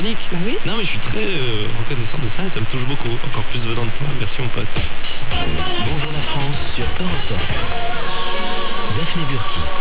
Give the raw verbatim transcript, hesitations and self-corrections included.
chronique. Bah oui. Non mais je suis très euh, reconnaissant de ça et ça me touche beaucoup. Encore plus venant de toi. Merci mon pote. Bonjour la France sur Europe un. Daphné Burki.